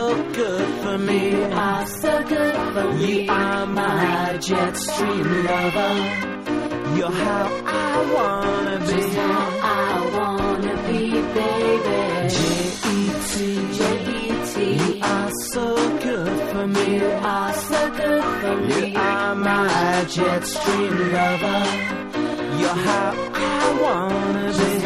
good for me. You are so good for me. You are my jet stream lover. You're how I wanna be. Just how I wanna be, baby. Jet, Jet. you are so good for me. You are so good for me. You are my jet stream lover. You're how I wanna be.